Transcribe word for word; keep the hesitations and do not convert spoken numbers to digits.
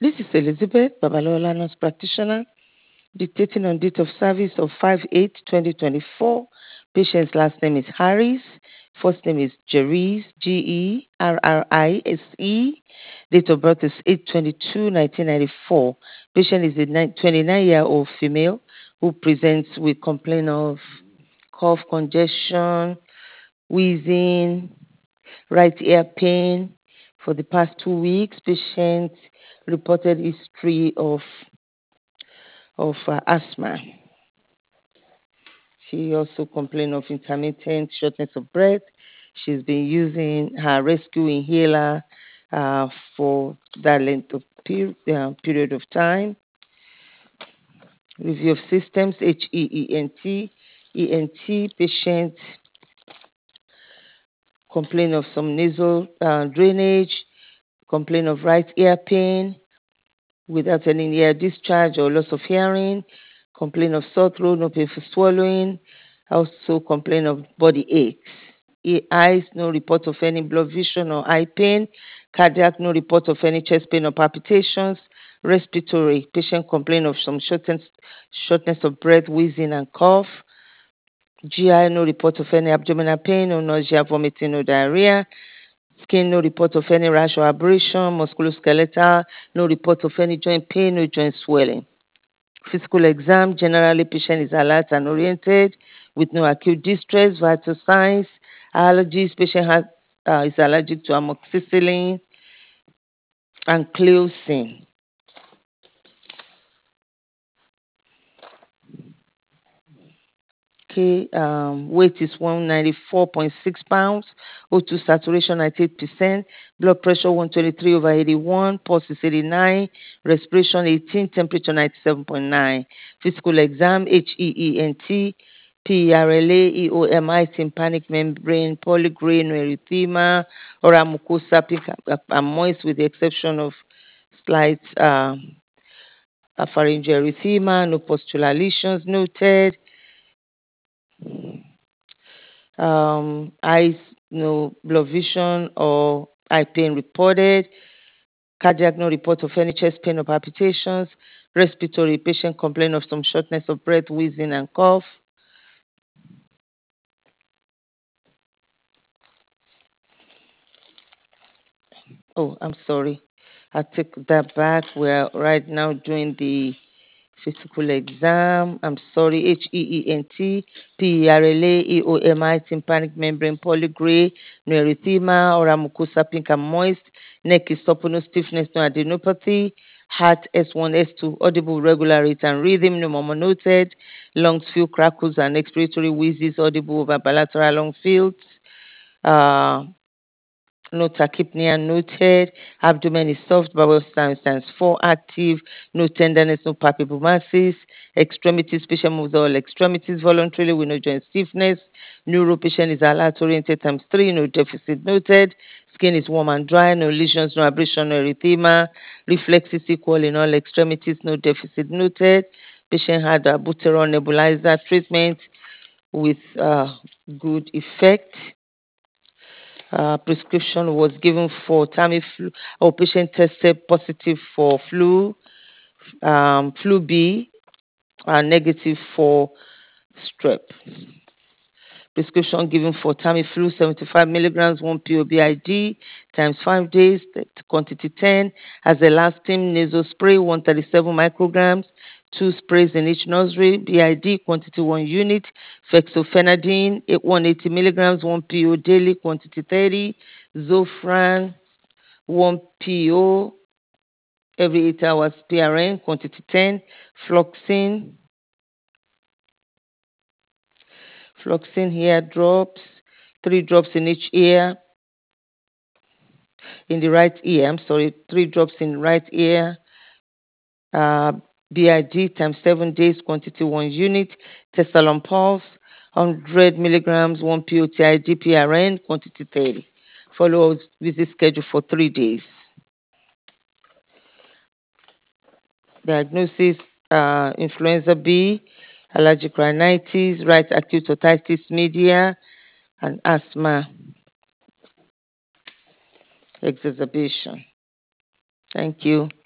This is Elizabeth Babalola, nurse practitioner, dictating on date of service of five eight twenty twenty-four. Patient's last name is Harris. First name is Jerry's, G E R R I S E. Date of birth is eight twenty-two nineteen ninety-four. Patient is a twenty-nine-year-old female who presents with complaint of cough, congestion, wheezing, right ear pain. For the past two weeks, patient reported history of of uh, asthma. She also complained of intermittent shortness of breath. She's been using her rescue inhaler uh, for that length of per- uh, period of time. Review of systems, H E E N T. E N T patient complain of some nasal uh, drainage, complain of right ear pain without any ear discharge or loss of hearing, complain of sore throat, no painful swallowing, also complain of body aches. E- Eyes, no report of any blood vision or eye pain. Cardiac, no report of any chest pain or palpitations. Respiratory, patient complain of some shortness, shortness of breath, wheezing and cough. G I, no report of any abdominal pain, no nausea, vomiting, no diarrhea. Skin, no report of any rash or abrasion. Musculoskeletal, no report of any joint pain, no joint swelling. Physical exam, generally patient is alert and oriented with no acute distress, vital signs, allergies. Patient has, uh, is allergic to amoxicillin and cleocin. Okay, um, weight is one ninety-four point six pounds. O two saturation ninety-eight percent. Blood pressure one twenty-three over eighty-one. Pulse is eighty-nine. Respiration eighteen. Temperature ninety-seven point nine. Physical exam H E E N T. P R L A, E O M I, tympanic membrane, polygrey, no erythema, oral mucosa, pink and moist with the exception of slight uh, pharyngeal erythema, no postural lesions noted. Um, eyes, no blood vision or eye pain reported. Cardiac, no report of any chest pain or palpitations. Respiratory, patient complain of some shortness of breath, wheezing and cough. Oh, I'm sorry. I take that back. We're right now doing the physical exam. I'm sorry. H E E N T, P E R L A, E O M I, tympanic membrane, polygray, no erythema, oral mucosa, pink and moist. Neck is supple, no stiffness, no adenopathy. Heart S one, S two, audible regular rate and rhythm, no murmur noted. Lungs feel crackles and expiratory wheezes, audible over bilateral lung fields. Uh, no tachypnea noted. Abdomen is soft, bowel signs stands four active. No tenderness, no palpable masses. Extremities, patient moves all extremities voluntarily with no joint stiffness. Neuro patient is alert oriented times three, no deficit noted. Skin is warm and dry, no lesions, no abrasion, no erythema. Reflexes equal in all extremities, no deficit noted. Patient had a butyron nebulizer treatment with uh, good effect. Uh, prescription was given for Tamiflu. Our patient tested positive for flu, um, flu B, uh, negative for strep. Prescription given for Tamiflu, seventy-five milligrams, one P O B I D, times five days, quantity ten. As a lasting nasal spray, one hundred thirty-seven micrograms, two sprays in each nostril, B I D, quantity one unit. Fexofenadine, one hundred eighty milligrams, one P O daily, quantity thirty. Zofran, one P O every eight hours, P R N, quantity ten. Floxin, Floxin hair drops, three drops in each ear, in the right ear, I'm sorry, three drops in right ear, uh, B I D times seven days, quantity one unit. Tessalon Pulse, one hundred milligrams, one P O T I D P R N, quantity thirty. Follow visit schedule for three days. Diagnosis, uh, influenza B, allergic rhinitis, right acute otitis media, and asthma exacerbation. Thank you.